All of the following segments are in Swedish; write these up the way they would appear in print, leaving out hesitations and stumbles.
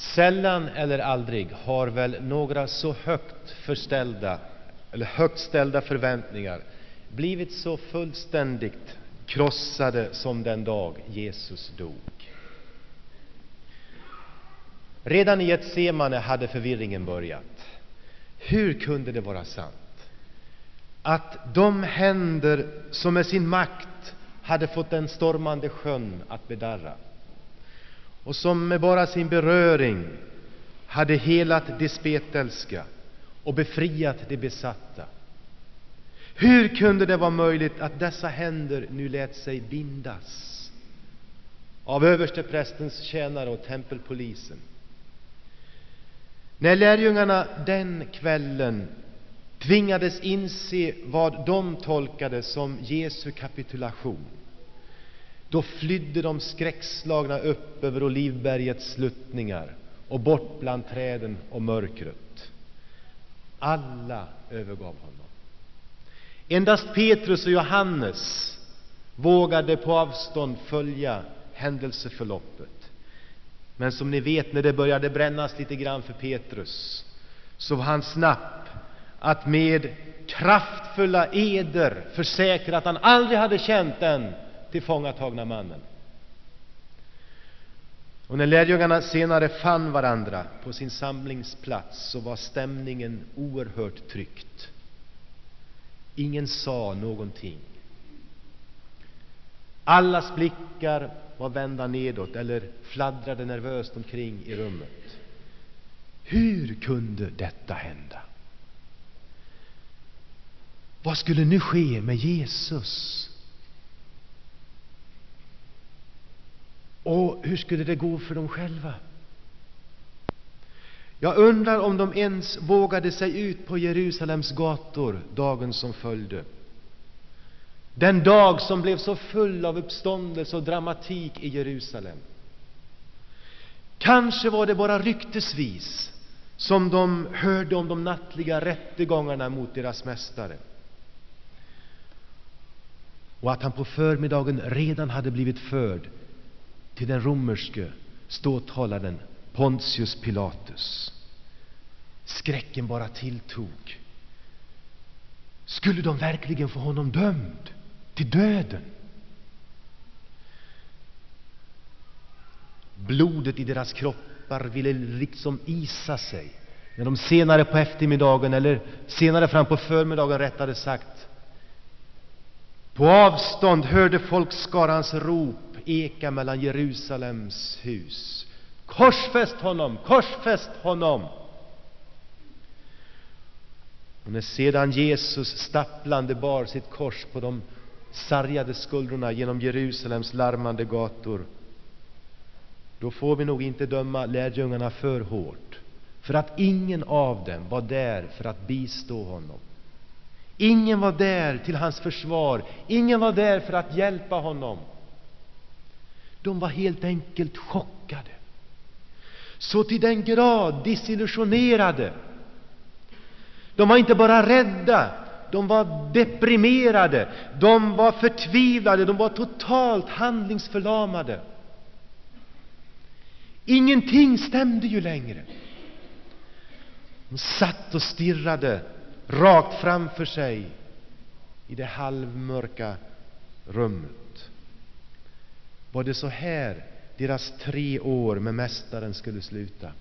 Sällan eller aldrig har väl några så högt ställda förväntningar blivit så fullständigt krossade som den dag Jesus dog. Redan i Getsemane hade förvirringen börjat. Hur kunde det vara sant att de händer som med sin makt hade fått den stormande sjön att bedarra, och som med bara sin beröring hade helat det spetälska och befriat det besatta, hur kunde det vara möjligt att dessa händer nu lät sig bindas av översteprästens tjänare och tempelpolisen? När lärjungarna den kvällen tvingades inse vad de tolkade som Jesu kapitulation, då flydde de skräckslagna upp över Olivbergets sluttningar och bort bland träden och mörkret. Alla övergav honom. Endast Petrus och Johannes vågade på avstånd följa händelseförloppet. Men som ni vet, när det började brännas lite grann för Petrus, så var han snabb att med kraftfulla eder försäkra att han aldrig hade känt den tillfångatagna mannen. Och när lärjungarna senare fann varandra på sin samlingsplats, så var stämningen oerhört tryckt. Ingen sa någonting. Allas blickar var vända nedåt eller fladdrade nervöst omkring i rummet. Hur kunde detta hända? Vad skulle nu ske med Jesus? Och hur skulle det gå för dem själva? Jag undrar om de ens vågade sig ut på Jerusalems gator dagen som följde. Den dag som blev så full av uppståndelse och dramatik i Jerusalem. Kanske var det bara ryktesvis som de hörde om de nattliga rättegångarna mot deras mästare. Och att han på förmiddagen redan hade blivit förd till den romerske ståthållaren Pontius Pilatus. Skräcken bara tilltog. Skulle de verkligen få honom dömd till döden? Blodet i deras kroppar ville liksom isa sig när de senare på eftermiddagen, eller senare fram på förmiddagen rättare sagt, på avstånd hörde folkskarans rop eka mellan Jerusalems hus. Korsfäst honom! Korsfäst honom! Och när sedan Jesus stapplande bar sitt kors på de sargade skuldrorna genom Jerusalems larmande gator, då får vi nog inte döma lärjungarna för hårt, för att ingen av dem var där för att bistå honom. Ingen var där till hans försvar. Ingen var där för att hjälpa honom. De var helt enkelt chockade. Så till den grad disillusionerade. De var inte bara rädda, de var deprimerade, de var förtvivlade, de var totalt handlingsförlamade. Ingenting stämde ju längre. De satt och stirrade rakt framför sig i det halvmörka rummet. Var det så här deras 3 år med mästaren skulle sluta?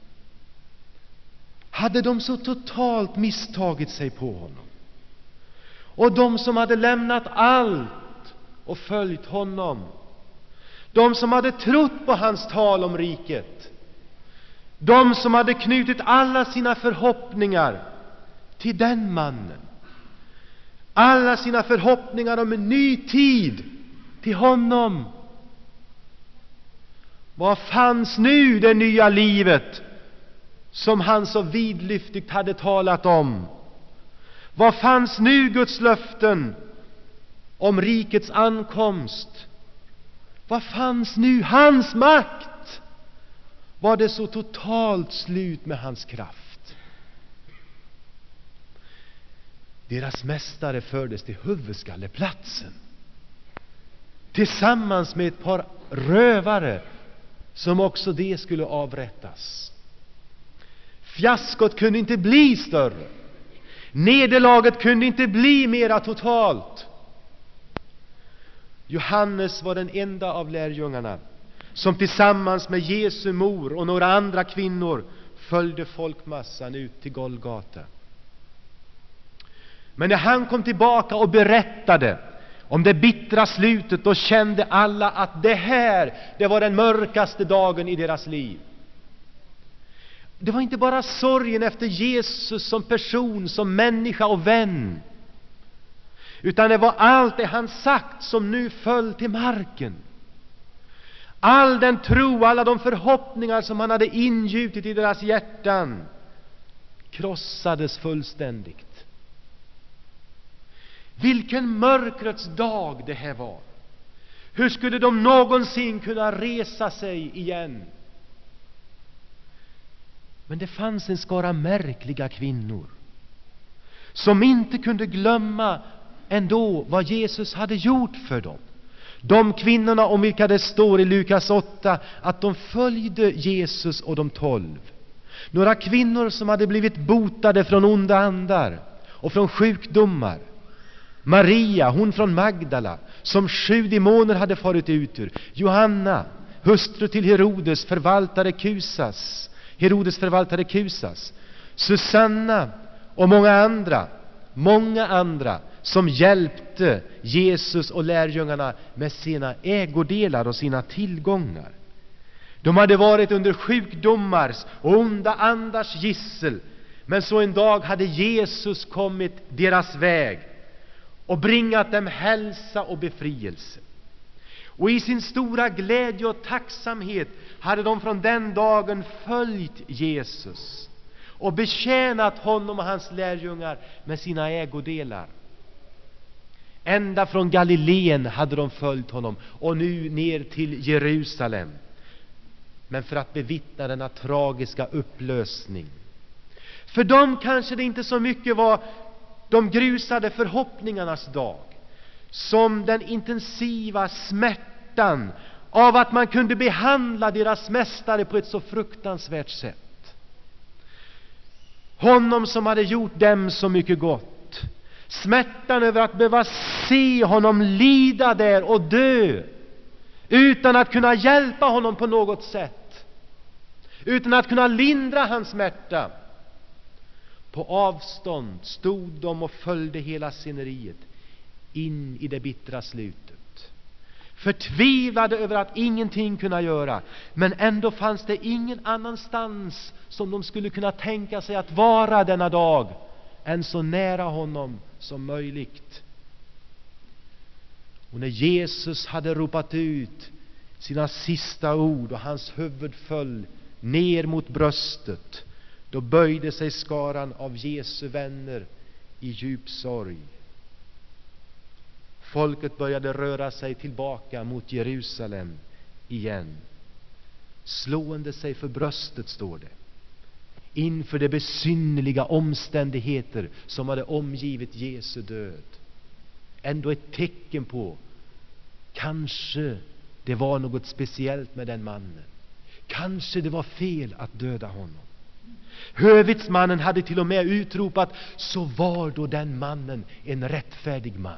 Hade de så totalt misstagit sig på honom? Och de som hade lämnat allt och följt honom, de som hade trott på hans tal om riket, de som hade knutit alla sina förhoppningar till den mannen, alla sina förhoppningar om en ny tid till honom. Vad fanns nu det nya livet som han så vidlyftigt hade talat om? Vad fanns nu Guds löften om rikets ankomst? Vad fanns nu hans makt? Var det så totalt slut med hans kraft? Deras mästare fördes till huvudskalleplatsen tillsammans med ett par rövare som också det skulle avrättas. Fiaskot kunde inte bli större. Nederlaget kunde inte bli mera totalt. Johannes var den enda av lärjungarna som tillsammans med Jesu mor och några andra kvinnor följde folkmassan ut till Golgata. Men när han kom tillbaka och berättade om det bittra slutet, då kände alla att det var den mörkaste dagen i deras liv. Det var inte bara sorgen efter Jesus som person, som människa och vän, utan det var allt det han sagt som nu föll till marken. All den tro, alla de förhoppningar som han hade ingjutit i deras hjärtan krossades fullständigt. Vilken mörkrets dag det här var. Hur skulle de någonsin kunna resa sig igen? Men det fanns en skara märkliga kvinnor som inte kunde glömma ändå vad Jesus hade gjort för dem. De kvinnorna om vilka det står i Lukas 8 att de följde Jesus och de 12. Några kvinnor som hade blivit botade från onda andar och från sjukdomar. Maria, hon från Magdala, som 7 demoner hade farit ut ur. Johanna, hustru till Herodes förvaltare Kusas. Susanna och många andra som hjälpte Jesus och lärjungarna med sina ägodelar och sina tillgångar. De hade varit under sjukdomars och onda andars gissel, men så en dag hade Jesus kommit deras väg och bringat dem hälsa och befrielse. Och i sin stora glädje och tacksamhet hade de från den dagen följt Jesus och betjänat honom och hans lärjungar med sina ägodelar. Ända från Galileen hade de följt honom och nu ner till Jerusalem. Men för att bevittna denna tragiska upplösning. För dem kanske det inte så mycket var de grusade förhoppningarnas dag som den intensiva smärtan av att man kunde behandla deras mästare på ett så fruktansvärt sätt. Honom som hade gjort dem så mycket gott. Smärtan över att behöva se honom lida där och dö utan att kunna hjälpa honom på något sätt, utan att kunna lindra hans smärta. På avstånd stod de och följde hela sceneriet in i det bittra slutet. Förtvivlade över att ingenting kunna göra, men ändå fanns det ingen annanstans som de skulle kunna tänka sig att vara denna dag än så nära honom som möjligt. Och när Jesus hade ropat ut sina sista ord och hans huvud föll ner mot bröstet, då böjde sig skaran av Jesu vänner i djup sorg. Folket började röra sig tillbaka mot Jerusalem igen, slående sig för bröstet, står det, inför de besynnerliga omständigheter som hade omgivit Jesu död. Ändå ett tecken på kanske det var något speciellt med den mannen. Kanske det var fel att döda honom. Hövitsmannen hade till och med utropat: så var då den mannen en rättfärdig man.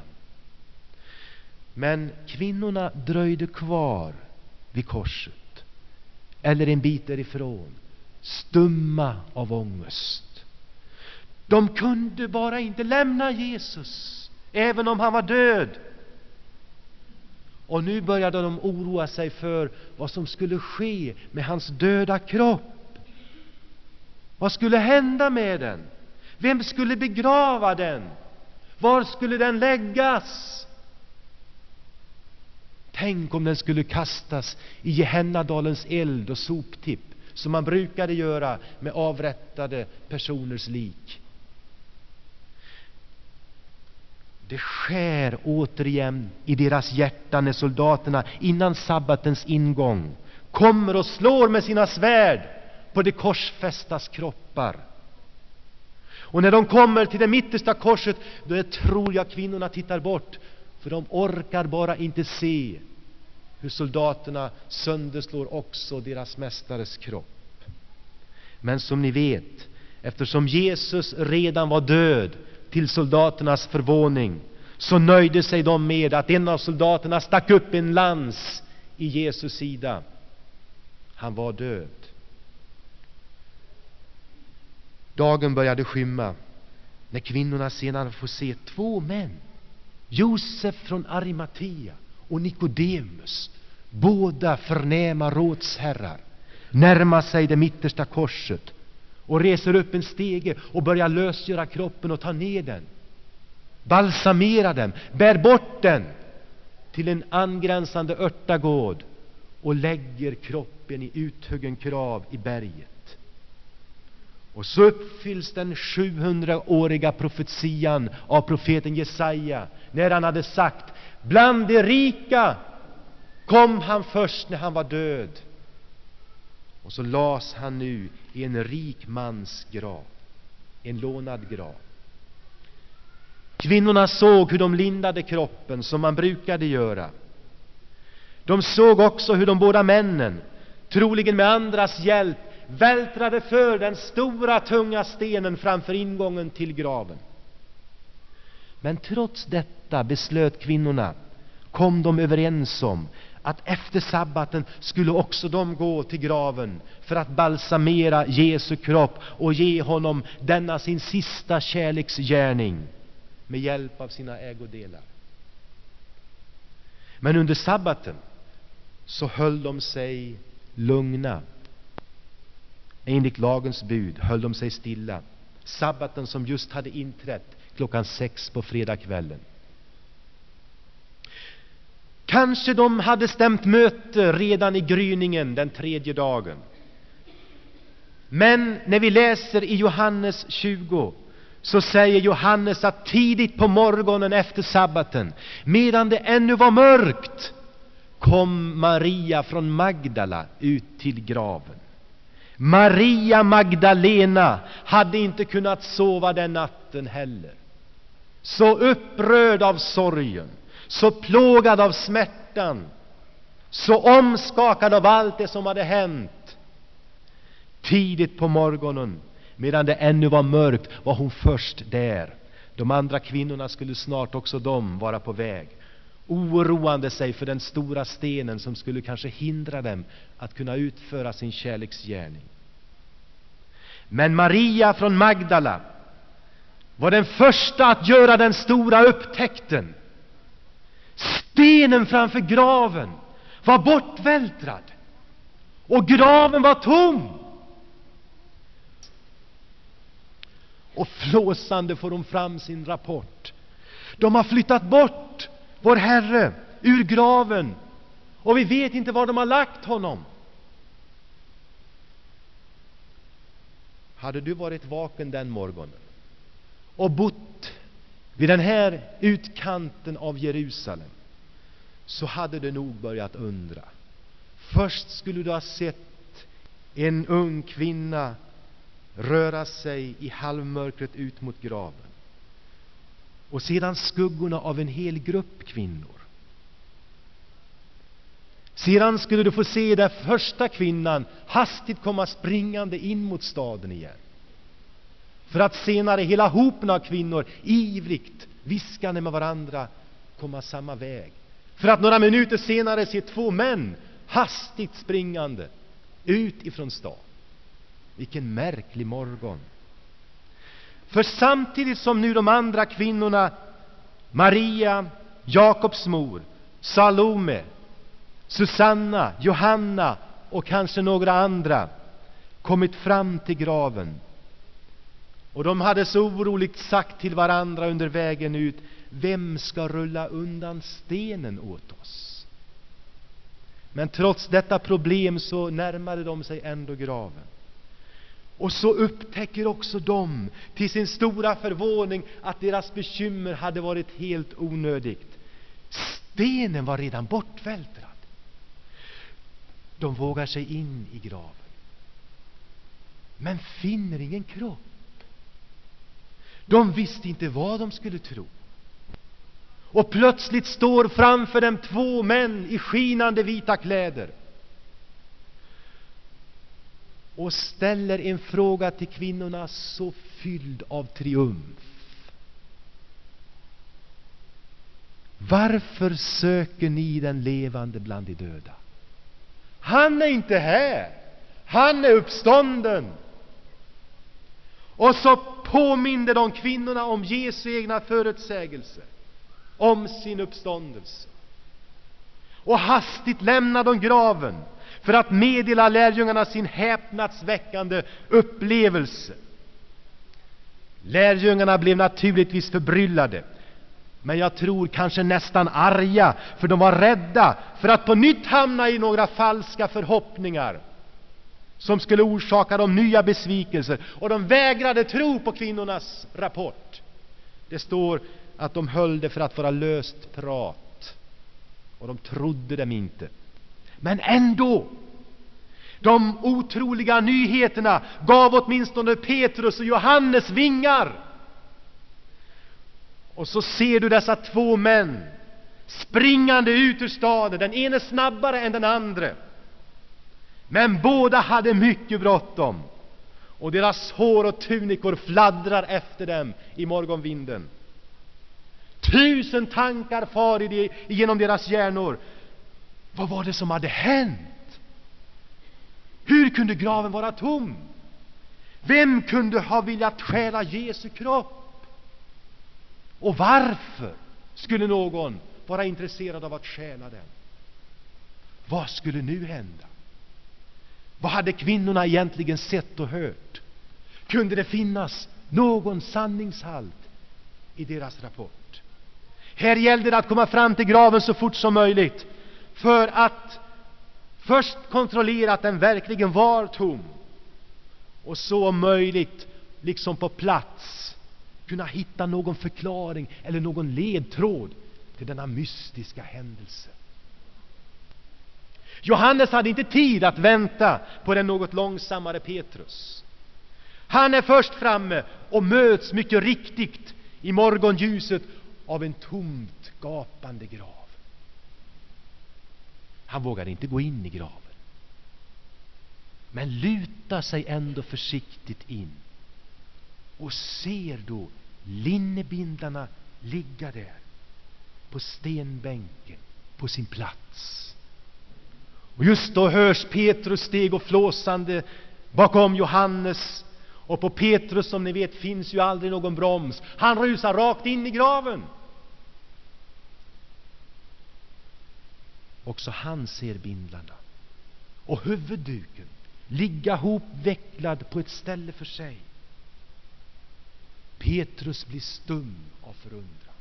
Men kvinnorna dröjde kvar vid korset, eller en bit därifrån, stumma av ångest. De kunde bara inte lämna Jesus, även om han var död. Och nu började de oroa sig för vad som skulle ske med hans döda kropp. Vad skulle hända med den? Vem skulle begrava den? Var skulle den läggas? Tänk om den skulle kastas i Gehennadalens eld och soptipp, som man brukade göra med avrättade personers lik. Det skär återigen i deras hjärtan när soldaterna innan sabbatens ingång kommer och slår med sina svärd på de korsfästas kroppar. Och när de kommer till det mittersta korset, då tror jag kvinnorna tittar bort, för de orkar bara inte se hur soldaterna sönderslår också deras mästares kropp. Men som ni vet, Eftersom Jesus redan var död, till soldaternas förvåning, så nöjde sig de med att en av soldaterna stack upp en lans i Jesus sida. Han var död. Dagen började skymma när kvinnorna senare får se 2 män, Josef från Arimatea och Nikodemus, båda förnäma rådsherrar, närma sig det mittersta korset och reser upp en stege och börjar lösgöra kroppen och ta ner den, balsamera den, bär bort den till en angränsande örtagård och lägger kroppen i uthuggen grav i berget. Och så uppfylls den 700-åriga profetian av profeten Jesaja, när han hade sagt: bland de rika kom han först när han var död. Och så las han nu i en rik mans grav, en lånad grav. Kvinnorna såg hur de lindade kroppen som man brukade göra. De såg också hur de båda männen, troligen med andras hjälp, vältrade för den stora tunga stenen framför ingången till graven. Men trots detta beslöt kvinnorna, kom de överens om att efter sabbaten skulle också de gå till graven för att balsamera Jesu kropp och ge honom denna sin sista kärleksgärning med hjälp av sina ägodelar. Men under sabbaten så höll de sig lugna. Enligt lagens bud höll de sig stilla. Sabbaten som just hade inträtt 6:00 på fredagskvällen. Kanske de hade stämt möte redan i gryningen den 3:e dagen. Men när vi läser i Johannes 20 så säger Johannes att tidigt på morgonen efter sabbaten, medan det ännu var mörkt, kom Maria från Magdala ut till graven. Maria Magdalena hade inte kunnat sova den natten heller. Så upprörd av sorgen, så plågad av smärtan, så omskakad av allt det som hade hänt. Tidigt på morgonen, medan det ännu var mörkt, var hon först där. De andra kvinnorna skulle snart också de vara på väg, oroande sig för den stora stenen som skulle kanske hindra dem att kunna utföra sin kärleksgärning. Men Maria från Magdala var den första att göra den stora upptäckten. Stenen framför graven var bortvältrad och graven var tom. Och flåsande får de fram sin rapport. De har flyttat bort vår Herre ur graven och vi vet inte var de har lagt honom. Hade du varit vaken den morgonen och bott vid den här utkanten av Jerusalem, så hade du nog börjat undra. Först skulle du ha sett en ung kvinna röra sig i halvmörkret ut mot graven, och sedan skuggorna av en hel grupp kvinnor. Sedan skulle du få se den första kvinnan hastigt komma springande in mot staden igen, för att senare hela hopen av kvinnor ivrigt viskande med varandra komma samma väg, för att några minuter senare se 2 män hastigt springande ut ifrån stan. Vilken märklig morgon! För samtidigt som nu de andra kvinnorna, Maria, Jakobs mor, Salome, Susanna, Johanna och kanske några andra, kommit fram till graven, och de hade så oroligt sagt till varandra under vägen ut: vem ska rulla undan stenen åt oss? Men trots detta problem så närmade de sig ändå graven. Och så upptäcker också de till sin stora förvåning att deras bekymmer hade varit helt onödigt. Stenen var redan bortvältrad. De vågar sig in i graven, men finner ingen kropp. De visste inte vad de skulle tro. Och plötsligt står framför dem 2 män i skinande vita kläder. och ställer en fråga till kvinnorna så fylld av triumf. Varför söker ni den levande bland de döda? Han är inte här. Han är uppstånden. Och så påminner de kvinnorna om Jesu egna förutsägelser om sin uppståndelse. Och hastigt lämnar de graven för att meddela lärjungarna sin häpnadsväckande upplevelse. Lärjungarna blev naturligtvis förbryllade, men jag tror kanske nästan arga, för de var rädda för att på nytt hamna i några falska förhoppningar som skulle orsaka dem nya besvikelser. Och de vägrade tro på kvinnornas rapport. Det står att de höll det för att vara löst prat, och de trodde dem inte. Men ändå, de otroliga nyheterna gav åtminstone Petrus och Johannes vingar. Och så ser du dessa två män springande ut ur staden. Den ene snabbare än den andra, men båda hade mycket bråttom, och deras hår och tunikor fladdrar efter dem i morgonvinden. 1000 tankar far genom deras hjärnor. Vad var det som hade hänt? Hur kunde graven vara tom? Vem kunde ha velat stjäla Jesu kropp? Och varför skulle någon vara intresserad av att stjäla den? Vad skulle nu hända? Vad hade kvinnorna egentligen sett och hört? Kunde det finnas någon sanningshalt i deras rapport? Här gällde det att komma fram till graven så fort som möjligt, för att först kontrollera att den verkligen var tom, och så om möjligt, liksom på plats, kunna hitta någon förklaring eller någon ledtråd till denna mystiska händelse. Johannes hade inte tid att vänta på den något långsammare Petrus. Han är först framme och möts mycket riktigt i morgonljuset av en tomt gapande grav. Han vågar inte gå in i graven, men lutar sig ändå försiktigt in och ser då linnebindlarna ligga där på stenbänken på sin plats. Och just då hörs Petrus steg och flåsande bakom Johannes, och på Petrus, som ni vet, finns ju aldrig någon broms. Han rusar rakt in i graven. Också han ser bindlarna och huvudduken ligga hopvecklad på ett ställe för sig. Petrus blir stum av förundran.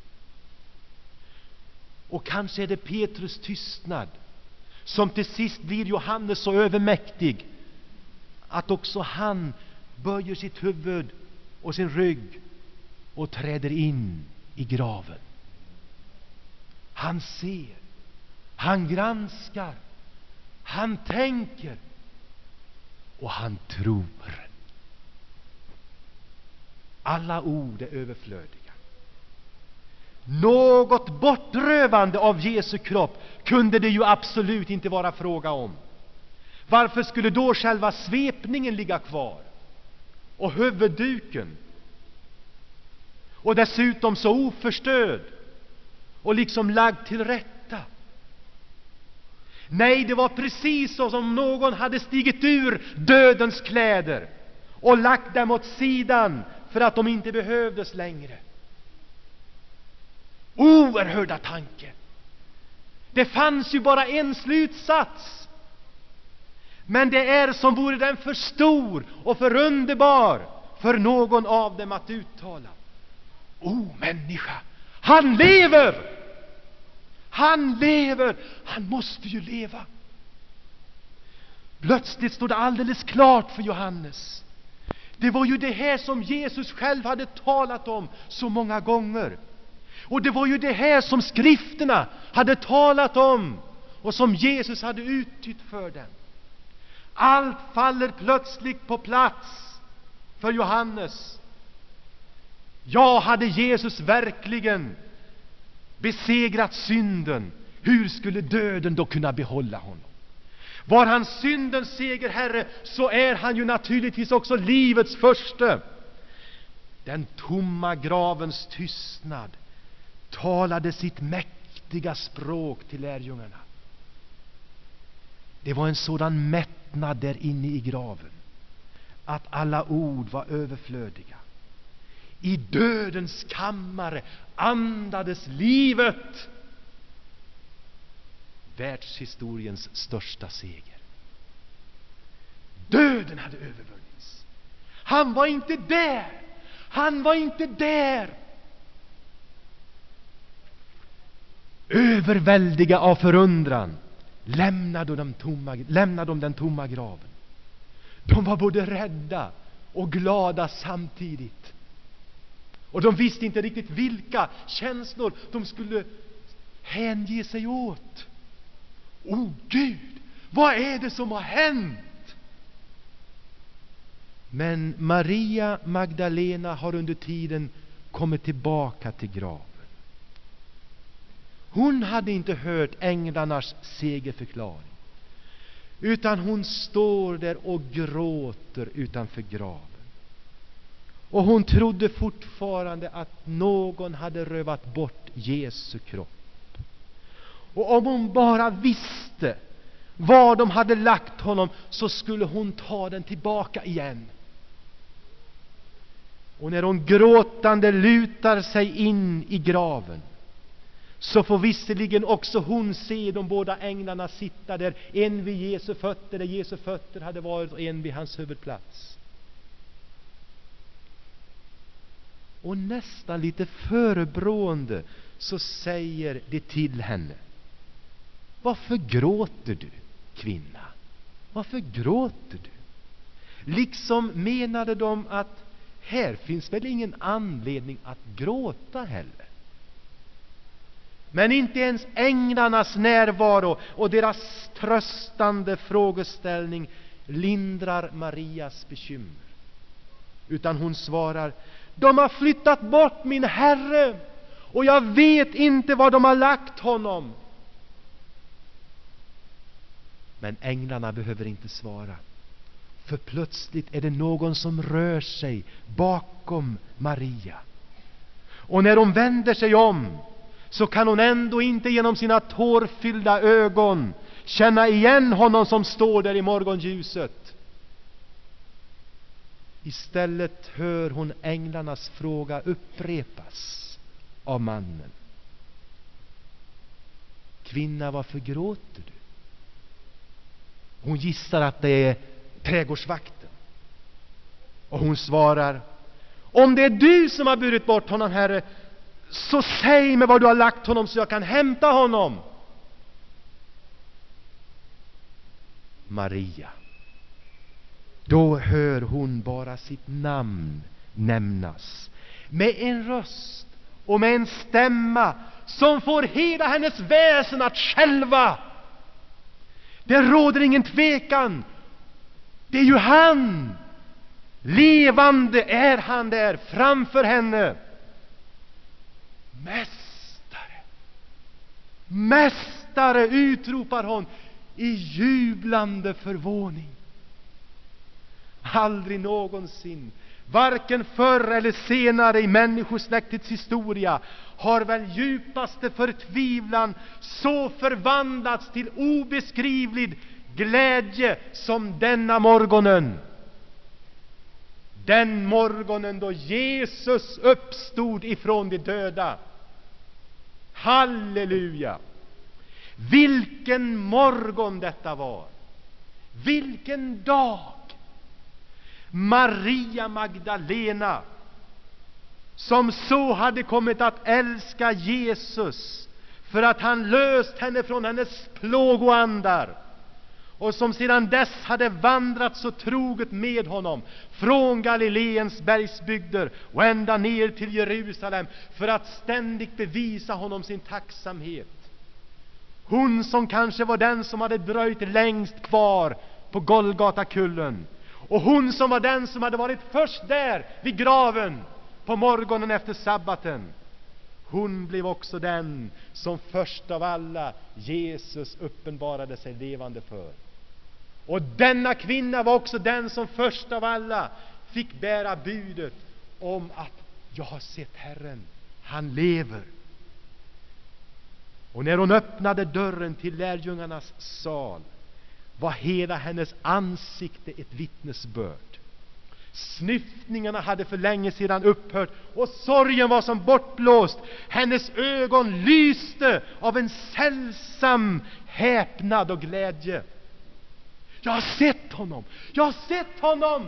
Och kanske är det Petrus tystnad som till sist blir Johannes så övermäktig att också han böjer sitt huvud och sin rygg och träder in i graven. Han ser, han granskar, han tänker och han tror. Alla ord är överflödiga. Något bortrövande av Jesu kropp kunde det ju absolut inte vara fråga om. Varför skulle då själva svepningen ligga kvar? Och huvudduken? Och dessutom så oförstörd och liksom lagd till rätta. Nej, det var precis så som någon hade stigit ur dödens kläder och lagt dem åt sidan för att de inte behövdes längre. Oerhörda tanke. Det fanns ju bara en slutsats, men det är som vore den för stor och för underbar för någon av dem att uttala. Människa, han lever! Han lever! Han måste ju leva! Plötsligt stod det alldeles klart för Johannes. Det var ju det här som Jesus själv hade talat om så många gånger. Och det var ju det här som skrifterna hade talat om och som Jesus hade uttytt för dem. Allt faller plötsligt på plats för Johannes. Ja, hade Jesus verkligen besegrat synden, hur skulle döden då kunna behålla honom? Var han syndens segerherre, så är han ju naturligtvis också livets förste. Den tomma gravens tystnad talade sitt mäktiga språk till lärjungarna. Det var en sådan mättnad där inne i graven att alla ord var överflödiga. I dödens kammare andades livet. Världshistoriens största seger. Döden hade övervunnits. Han var inte där. Han var inte där. Överväldiga av förundran lämnade de den tomma graven. De var både rädda och glada samtidigt. Och de visste inte riktigt vilka känslor de skulle hänge sig åt. Åh Gud, vad är det som har hänt? Men Maria Magdalena har under tiden kommit tillbaka till graven. Hon hade inte hört änglarnas segerförklaring, utan hon står där och gråter utanför graven. Och hon trodde fortfarande att någon hade rövat bort Jesu kropp. Och om hon bara visste var de hade lagt honom, så skulle hon ta den tillbaka igen. Och när hon gråtande lutar sig in i graven, så får visserligen också hon se de båda änglarna sitta där, en vid Jesu fötter där Jesu fötter hade varit och en vid hans huvudplats. Och nästan lite förebrående så säger det till henne: varför gråter du, kvinna? Varför gråter du? Liksom menade de att här finns väl ingen anledning att gråta heller. Men inte ens änglarnas närvaro och deras tröstande frågeställning lindrar Marias bekymmer. Utan hon svarar: de har flyttat bort min Herre, och jag vet inte var de har lagt honom. Men änglarna behöver inte svara, för plötsligt är det någon som rör sig bakom Maria. Och när hon vänder sig om, så kan hon ändå inte genom sina tårfyllda ögon känna igen honom som står där i morgonljuset. Istället hör hon änglarnas fråga upprepas av mannen: kvinna, varför gråter du? Hon gissar att det är trädgårdsvakten. Och hon svarar: om det är du som har burit bort honom, Herre, så säg mig var du har lagt honom, så jag kan hämta honom. Maria. Då hör hon bara sitt namn nämnas, med en röst och med en stämma som får hela hennes väsen att skälva. Det råder ingen tvekan. Det är ju han. Levande är han där framför henne. Mästare, mästare, utropar hon i jublande förvåning. Aldrig någonsin, varken förr eller senare i människosläktets historia, har väl djupaste förtvivlan så förvandlats till obeskrivlig glädje som denna morgonen. Den morgonen då Jesus uppstod ifrån de döda. Halleluja! Vilken morgon detta var! Vilken dag! Maria Magdalena, som så hade kommit att älska Jesus för att han löst henne från hennes plågoandar, och som sedan dess hade vandrat så troget med honom från Galileens bergsbygder och ända ner till Jerusalem för att ständigt bevisa honom sin tacksamhet. Hon som kanske var den som hade dröjt längst kvar på Golgatakullen, och hon som var den som hade varit först där vid graven på morgonen efter sabbaten. Hon blev också den som först av alla Jesus uppenbarade sig levande för. Och denna kvinna var också den som först av alla fick bära budet om att jag har sett Herren, han lever. Och när hon öppnade dörren till lärjungarnas sal var hela hennes ansikte ett vittnesbörd. Snyftningarna hade för länge sedan upphört och sorgen var som bortblåst. Hennes ögon lyste av en sällsam häpnad och glädje. Jag har sett honom! Jag har sett honom!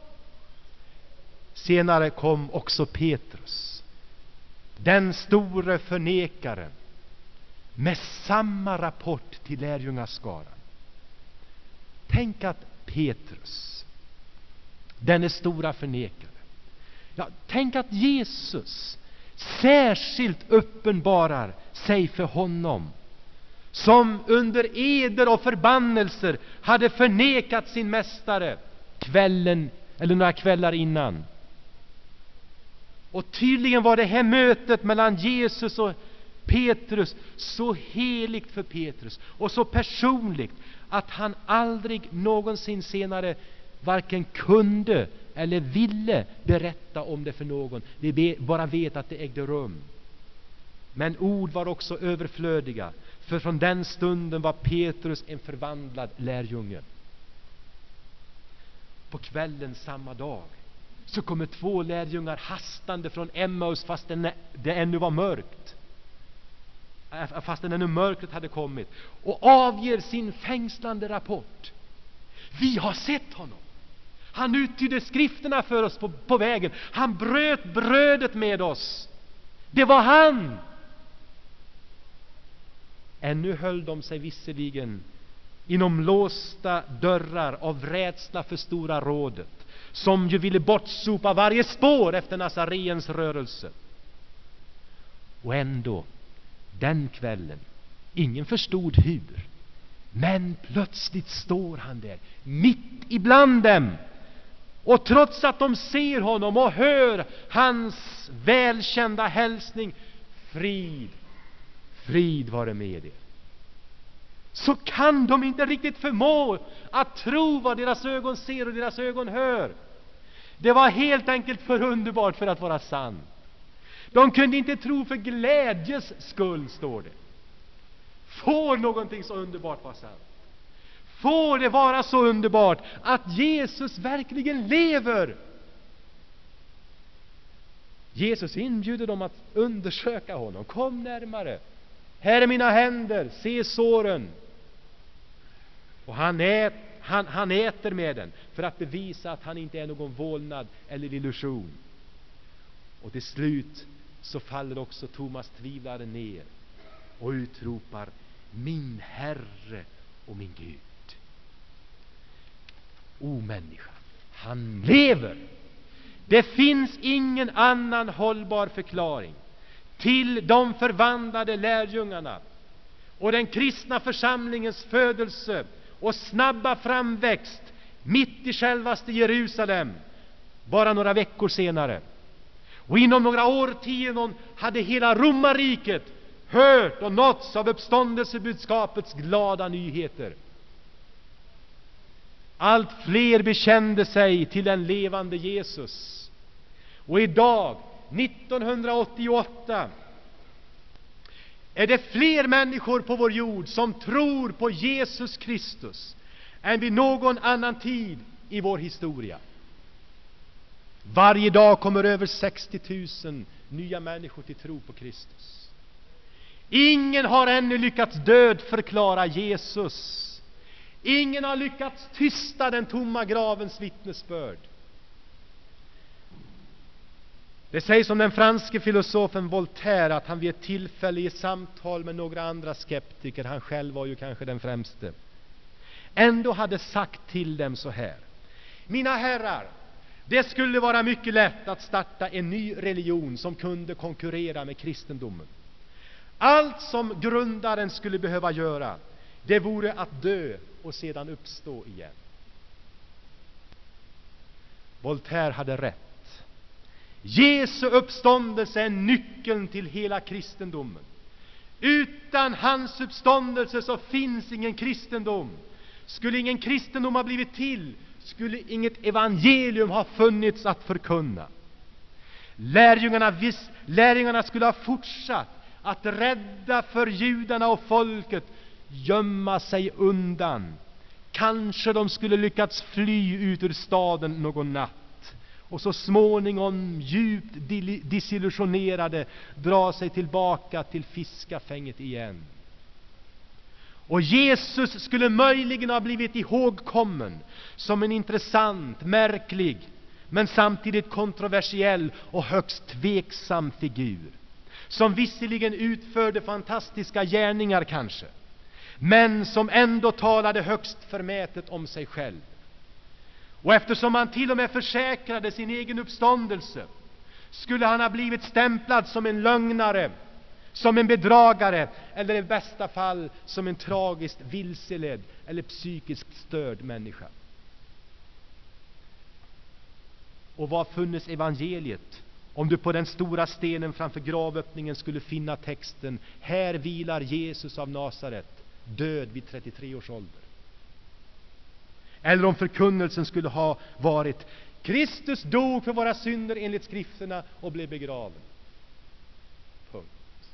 Senare kom också Petrus, den store förnekaren, med samma rapport till lärjungaskaran. Tänk att Petrus, denne stora förnekare, tänk att Jesus särskilt uppenbarar sig för honom, som under eder och förbannelser hade förnekat sin mästare kvällen eller några kvällar innan. Och tydligen var det här mötet mellan Jesus och Petrus så heligt för Petrus och så personligt att han aldrig någonsin senare varken kunde eller ville berätta om det för någon. Vi bara vet att det ägde rum. Men ord var också överflödiga, för från den stunden var Petrus en förvandlad lärjunge. På kvällen samma dag så kommer 2 lärjungar hastande från Emmaus fastän det ännu var mörkt. Fastän ännu mörkret hade kommit, och avger sin fängslande rapport. Vi har sett honom. Han uttydde skrifterna för oss på vägen. Han bröt brödet med oss. Det var han. Ännu höll de sig visserligen inom låsta dörrar av rädsla för Stora rådet, som ju ville bortsopa varje spår efter Nazareens rörelse. Och ändå, den kvällen, ingen förstod hur, men plötsligt står han där mitt ibland dem. Och trots att de ser honom och hör hans välkända hälsning, frid, frid vare med er, så kan de inte riktigt förmå att tro vad deras ögon ser och deras ögon hör. Det var helt enkelt för underbart för att vara sant. De kunde inte tro för glädjes skull, står det. Får någonting så underbart vara sant? Får det vara så underbart att Jesus verkligen lever? Jesus inbjuder dem att undersöka honom. Kom närmare. Här är mina händer, se såren. Och han äter med den för att bevisa att han inte är någon vålnad eller illusion. Och till slut så faller också Thomas tvivlaren ner och utropar: min Herre och min Gud. O människa, han lever. Det finns ingen annan hållbar förklaring till de förvandlade lärjungarna och den kristna församlingens födelse och snabba framväxt mitt i självaste Jerusalem bara några veckor senare. Och inom några årtionden hade hela romarriket hört och nåtts av uppståndelsebudskapets glada nyheter. Allt fler bekände sig till den levande Jesus. Och idag, 1988, är det fler människor på vår jord som tror på Jesus Kristus än vid någon annan tid i vår historia. Varje dag kommer över 60 000 nya människor till tro på Kristus. Ingen har ännu lyckats dödförklara Jesus. Ingen har lyckats tysta den tomma gravens vittnesbörd. Det sägs om den franske filosofen Voltaire att han vid ett tillfälle i samtal med några andra skeptiker, han själv var ju kanske den främste, ändå hade sagt till dem så här: mina herrar, det skulle vara mycket lätt att starta en ny religion som kunde konkurrera med kristendomen. Allt som grundaren skulle behöva göra, det vore att dö och sedan uppstå igen. Voltaire hade rätt. Jesu uppståndelse är nyckeln till hela kristendomen. Utan hans uppståndelse så finns ingen kristendom. Skulle ingen kristendom ha blivit till, skulle inget evangelium ha funnits att förkunna. Lärjungarna skulle ha fortsatt att rädda för judarna och folket, gömma sig undan. Kanske de skulle lyckats fly ut ur staden någon natt och så småningom djupt desillusionerade dra sig tillbaka till fiskafänget igen. Och Jesus skulle möjligen ha blivit ihågkommen som en intressant, märklig, men samtidigt kontroversiell och högst tveksam figur, som visserligen utförde fantastiska gärningar kanske, men som ändå talade högst förmätet om sig själv. Och eftersom han till och med försäkrade sin egen uppståndelse, skulle han ha blivit stämplad som en lögnare, som en bedragare, eller i bästa fall som en tragiskt vilseledd eller psykiskt störd människa. Och vad funnes evangeliet om du på den stora stenen framför gravöppningen skulle finna texten: här vilar Jesus av Nasaret, död vid 33 års ålder? Eller om förkunnelsen skulle ha varit: Kristus dog för våra synder enligt skrifterna och blev begraven. Punkt.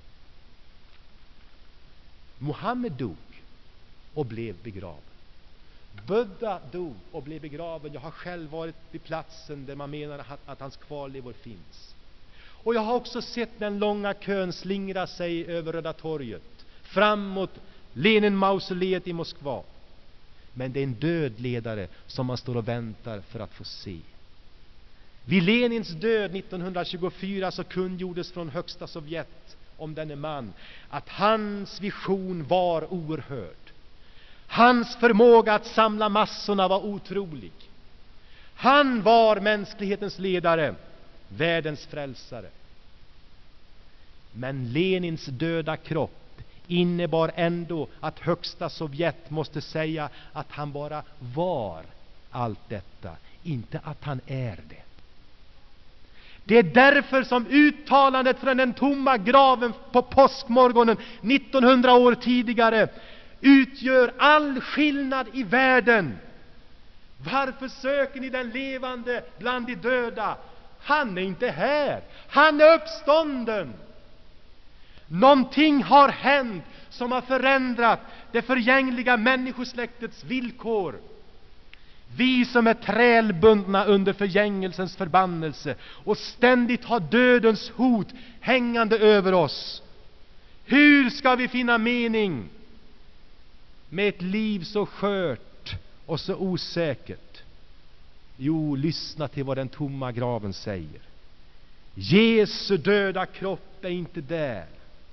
Mohammed dog och blev begraven. Buddha dog och blev begraven. Jag har själv varit vid platsen där man menar att hans kvarlevor finns. Och jag har också sett den långa kön slingra sig över Röda torget fram mot Lenin-mausoleet i Moskva. Men det är en död ledare som man står och väntar för att få se. Vid Lenins död 1924 så kungjordes från högsta Sovjet om denne man att hans vision var oerhörd. Hans förmåga att samla massorna var otrolig. Han var mänsklighetens ledare, världens frälsare. Men Lenins döda kropp innebar ändå att högsta Sovjet måste säga att han bara var allt detta, inte att han är det. Det är därför som uttalandet från den tomma graven på påskmorgonen 1900 år tidigare utgör all skillnad i världen. Varför söker ni den levande bland de döda? Han är inte här. Han är uppstånden. Någonting har hänt som har förändrat det förgängliga människosläktets villkor. Vi som är trälbundna under förgängelsens förbannelse och ständigt har dödens hot hängande över oss. Hur ska vi finna mening med ett liv så skört och så osäkert? Jo, lyssna till vad den tomma graven säger. Jesu döda kropp är inte där.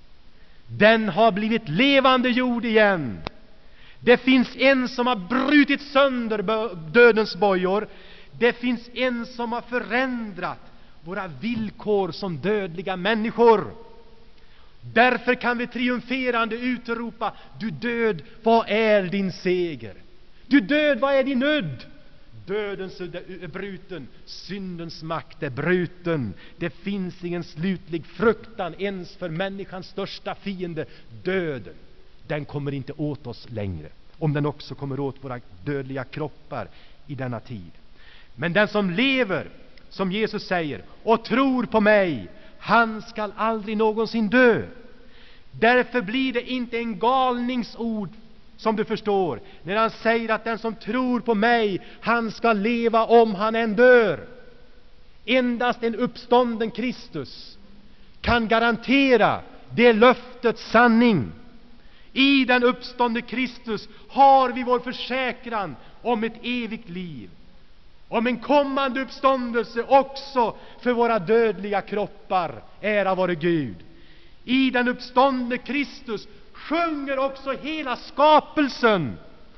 Den har blivit levande jord igen. Det finns en som har brutit sönder dödens bojor. Det finns en som har förändrat våra villkor som dödliga människor. Därför kan vi triumferande utropa: du död, vad är din seger? Du död, vad är din udd? Dödens udd är bruten, syndens makt är bruten. Det finns ingen slutlig fruktan ens för människans största fiende, döden. Den kommer inte åt oss längre, om den också kommer åt våra dödliga kroppar i denna tid. Men den som lever, som Jesus säger, och tror på mig, han skall aldrig någonsin dö. Därför blir det inte en galningsord, som du förstår, när han säger att den som tror på mig, han ska leva om han än dör. Endast en uppstånden Kristus kan garantera det löftets sanning. I den uppståndne Kristus har vi vår försäkran om ett evigt liv, om en kommande uppståndelse också för våra dödliga kroppar. Ära vare Gud. I den uppståndne Kristus sjunger också hela skapelsen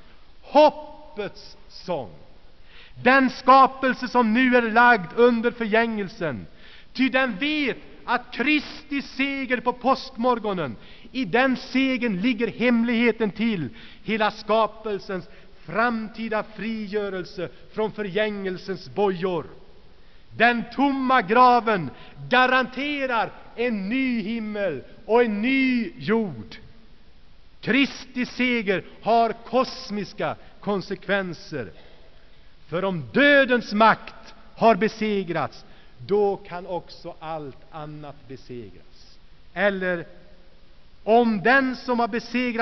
hoppets sång. Den skapelse som nu är lagd under förgängelsen, ty den vet att Kristi seger på påskmorgonen, i den segern ligger hemligheten till hela skapelsens framtida frigörelse från förgängelsens bojor. Den tomma graven garanterar en ny himmel och en ny jord. Kristi seger har kosmiska, konsekvenser. För om dödens makt har besegrats, då kan också allt annat besegras. Eller om den som har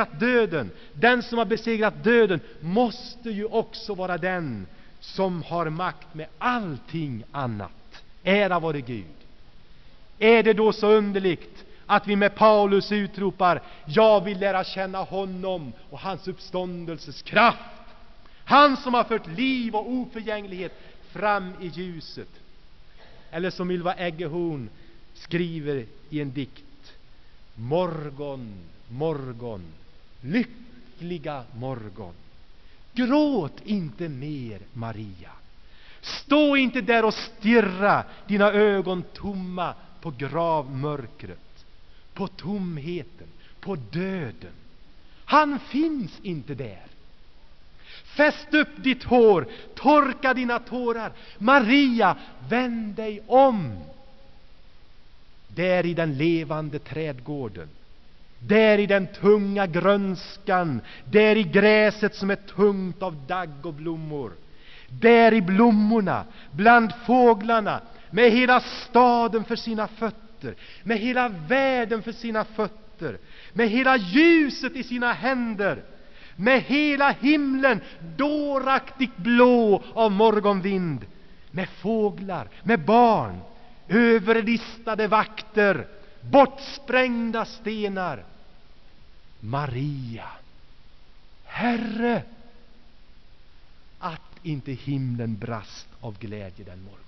besegrat döden måste ju också vara den som har makt med allting annat. Ära vare Gud. Är det då så underligt att vi med Paulus utropar: jag vill lära känna honom och hans uppståndelses kraft, han som har fört liv och oförgänglighet fram i ljuset. Eller som Ylva Eggehorn skriver i en dikt: morgon, morgon, lyckliga morgon, gråt inte mer, Maria. Stå inte där och stirra dina ögon tomma på gravmörkret, på tomheten, på döden. Han finns inte där. Fäst upp ditt hår, torka dina tårar. Maria, vänd dig om. Där i den levande trädgården, där i den tunga grönskan, där i gräset som är tungt av dagg och blommor, där i blommorna, bland fåglarna, med hela staden för sina fötter, med hela världen för sina fötter, med hela ljuset i sina händer, med hela himlen dåraktigt blå av morgonvind, med fåglar, med barn, överlistade vakter, bortsprängda stenar. Maria, Herre, att inte himlen brast av glädje den morgonen.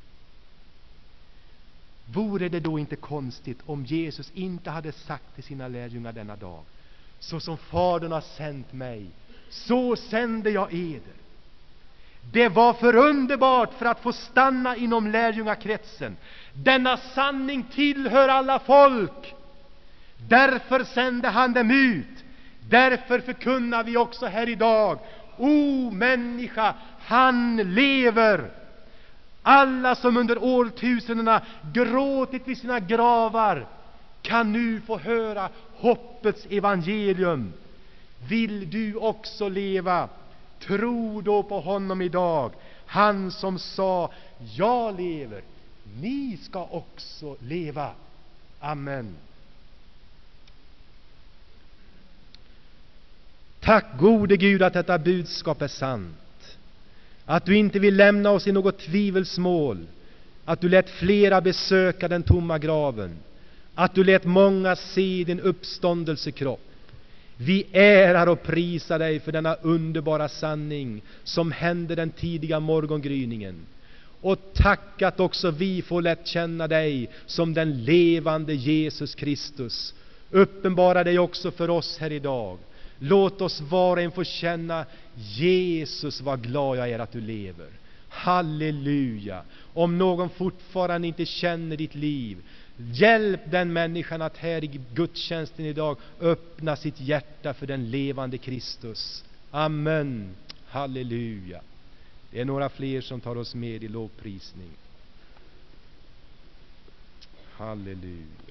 Vore det då inte konstigt om Jesus inte hade sagt till sina lärjungar denna dag: så som Fadern har sänt mig, så sänder jag eder. Det var för underbart för att få stanna inom lärjungakretsen. Denna sanning tillhör alla folk. Därför sände han dem ut. Därför förkunnar vi också här idag: o människa, han lever. Alla som under årtusendena gråtit vid sina gravar kan nu få höra hoppets evangelium. Vill du också leva? Tro då på honom idag. Han som sa: jag lever, ni ska också leva. Amen. Tack gode Gud att detta budskap är sant. Att du inte vill lämna oss i något tvivelsmål. Att du lät flera besöka den tomma graven. Att du lät många se din uppståndelsekropp. Vi ärar och prisar dig för denna underbara sanning som hände den tidiga morgongryningen. Och tack att också vi får lätt känna dig som den levande Jesus Kristus. Uppenbara dig också för oss här idag. Låt oss var och en få känna: Jesus, vad glad jag är att du lever. Halleluja. Om någon fortfarande inte känner ditt liv, hjälp den människan att här i gudstjänsten idag öppna sitt hjärta för den levande Kristus. Amen. Halleluja. Det är några fler som tar oss med i lovprisning. Halleluja.